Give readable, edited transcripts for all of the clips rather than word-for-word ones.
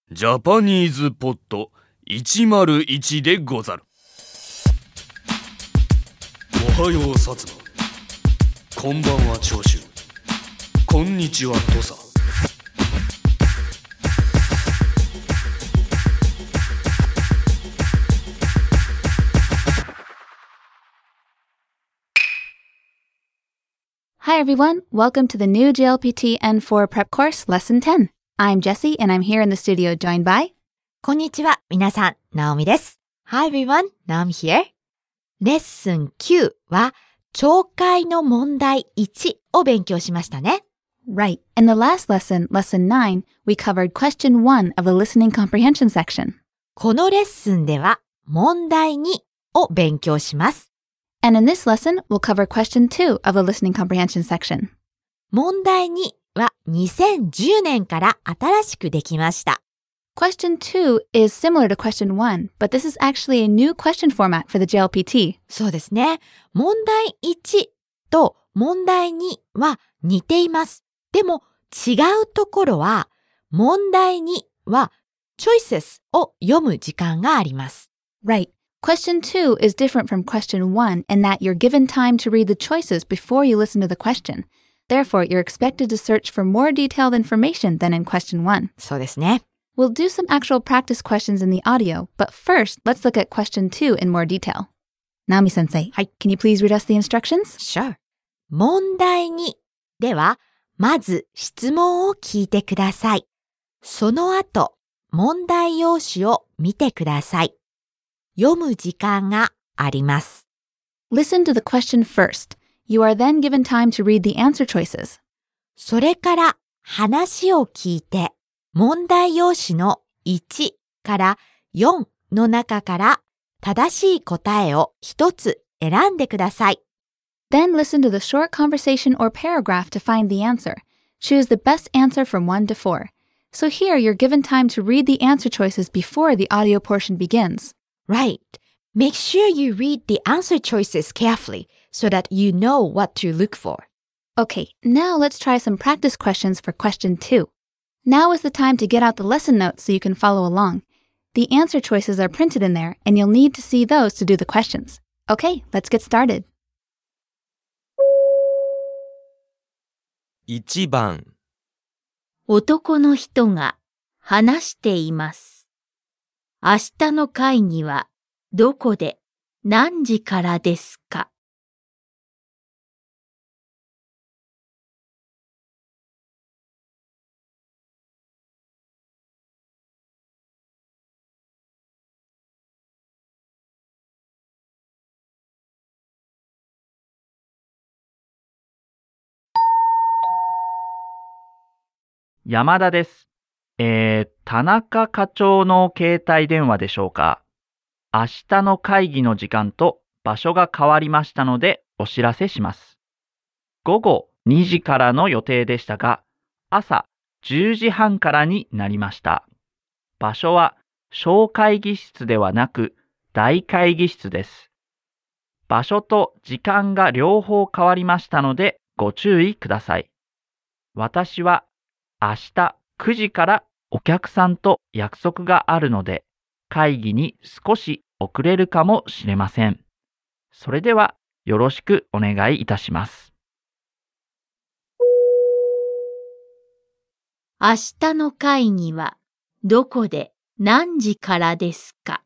ジャパニーズポット101でござる。おはよう薩摩、こんばんは長州、こんにちは土佐。 Hi everyone, welcome to the new JLPT N4 prep course, lesson 10. I'm Jessie and I'm here in the studio joined by... こんにちは、皆さん、ナオミです。Hi everyone, Naomi here. レッスン9は、聴解の問題1を勉強しましたね。 Right. In the last lesson, lesson 9, we covered question 1 of the listening comprehension section. このレッスンでは、問題2を勉強します。 And in this lesson, we'll cover question 2 of the listening comprehension section. 問題2は2010年から新しくできました。 Question 2 is similar to question 1, but this is actually a new question format for the JLPT. そうですね。問題1と問題2は似ています。でも違うところは、問題2は choices を読む時間があります。 Right. Question 2 is different from question 1 in that you're given time to read the choices before you listen to the question. Therefore, you're expected to search for more detailed information than in question 1. そうですね。 We'll do some actual practice questions in the audio, but first, let's look at question 2 in more detail. Naomi-sensei, can you please read us the instructions? Sure. 問題2では、まず質問を聞いてください。その後、問題用紙を見てください。読む時間があります。 Listen to the question first. You are then given time to read the answer choices. それから話を聞いて、問題用紙の1から4の中から正しい答えを一つ選んでください。 Then listen to the short conversation or paragraph to find the answer. Choose the best answer from 1 to 4. So here you're given time to read the answer choices before the audio portion begins. Right. Make sure you read the answer choices carefully so that you know what to look for. Okay, now let's try some practice questions for question 2. Now is the time to get out the lesson notes so you can follow along. The answer choices are printed in there and you'll need to see those to do the questions. Okay, let's get started. 1番、 男の人が話しています。明日の会議はどこで何時からですか？ 山田です。田中課長の携帯電話でしょうか。明日の会議の時間と場所が変わりましたのでお知らせします。午後2時からの予定でしたが、朝10時半からになりました。場所は小会議室ではなく大会議室です。場所と時間が両方変わりましたのでご注意ください。私は明日9時からお客さんと約束があるので、会議に少し遅れるかもしれません。それではよろしくお願いいたします。 明日の会議はどこで何時からですか？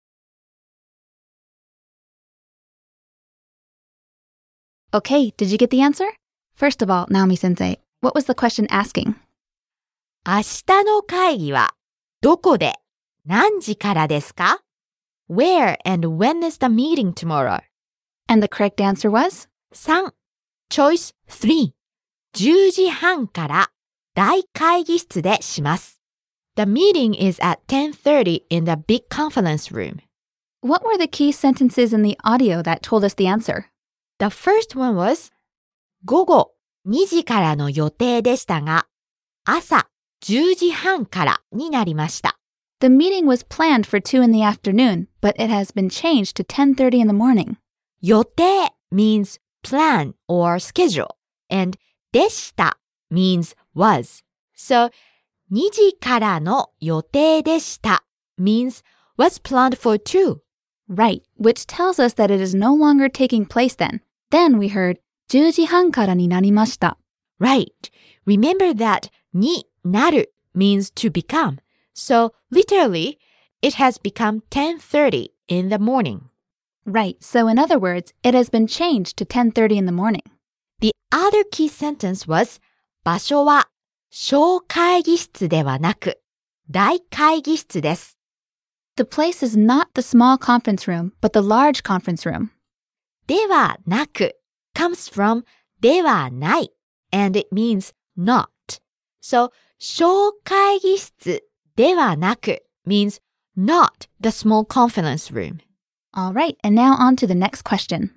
Okay, did you get the answer? First of all, Naomi-sensei, what was the question asking? 明日の会議はどこで何時からですか？ Where and when is the meeting tomorrow? And the correct answer was? 3. Choice 3. 10時半から大会議室でします。The meeting is at 10:30 in the big conference room. What were the key sentences in the audio that told us the answer? The first one was 午後2時からの予定でしたが、朝10時半からになりました。 The meeting was planned for 2 in the afternoon, but it has been changed to 10:30 in the morning. 予定 means plan or schedule, and でした means was. So, 2時からの予定でした means was planned for 2. Right, which tells us that it is no longer taking place then. Then we heard 10時半からになりました Right. Remember that になる means to become. So literally, it has become 10:30 in the morning. Right, so in other words, it has been changed to 10:30 in the morning. The other key sentence was 場所は小会議室ではなく大会議室です。 The place is not the small conference room, but the large conference room. ではなく comes from ではない and it means not. So 小会議室ではなく means not the small conference room. All right, and now on to the next question.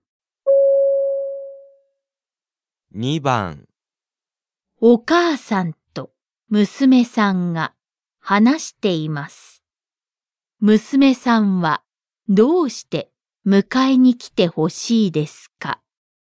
2番お母さんと娘さんが話しています。娘さんはどうして迎えに来てほしいですか？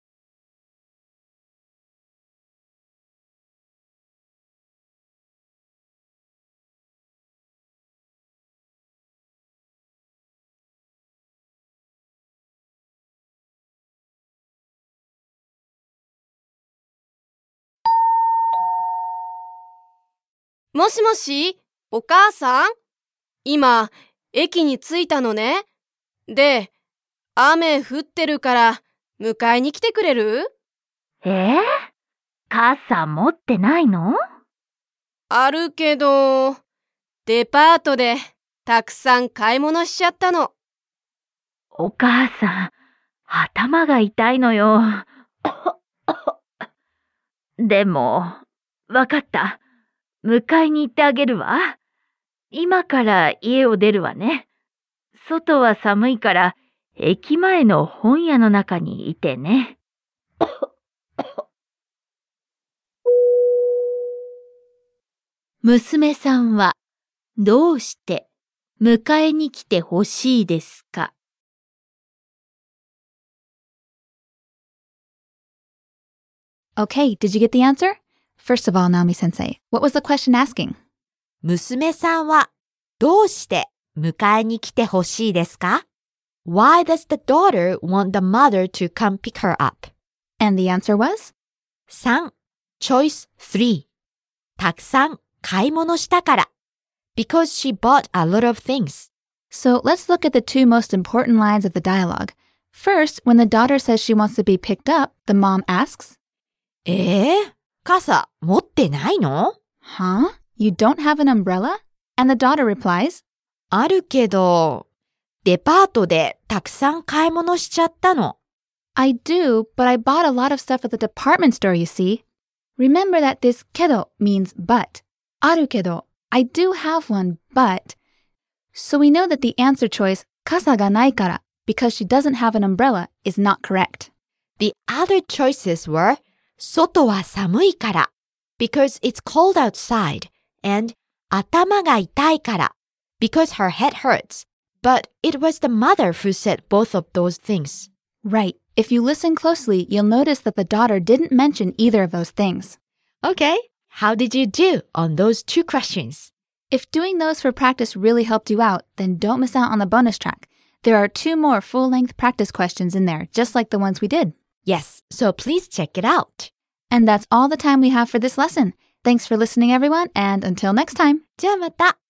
もしもし、お母さん？今、駅に着いたのね。で、雨降ってるから迎えに来てくれる？ 傘持ってないの？ あるけど、デパートでたくさん買い物しちゃったの。 お母さん、頭が痛いのよ。でも、わかった。迎えに行ってあげるわ。今から家を出るわね。外は寒いから、駅前の本屋の中にいてね。娘さんはどうして迎えに来てほしいですか Okay, did you get the answer? First of all, Naomi-sensei, what was the question asking? 娘さんはどうして迎えに来てほしいですか？ Why does the daughter want the mother to come pick her up? And the answer was? 3. Choice 3. たくさん買い物したから。Because she bought a lot of things. So let's look at the two most important lines of the dialogue. First, when the daughter says she wants to be picked up, the mom asks, 傘持ってないの？ Huh? You don't have an umbrella? And the daughter replies, あるけど、デパートでたくさん買い物しちゃったの。 I do, but I bought a lot of stuff at the department store, you see. Remember that this けど means but. あるけど, I do have one, but. So we know that the answer choice, 傘がないから, because she doesn't have an umbrella, is not correct. The other choices were, 外は寒いから、because it's cold outside, and 頭が痛いから, because her head hurts. But it was the mother who said both of those things. Right. If you listen closely, you'll notice that the daughter didn't mention either of those things. Okay, how did you do on those two questions? If doing those for practice really helped you out, then don't miss out on the bonus track. There are 2 more full-length practice questions in there, just like the ones we did. Yes, so please check it out. And that's all the time we have for this lesson. Thanks for listening, everyone, and until next time. じゃあまた。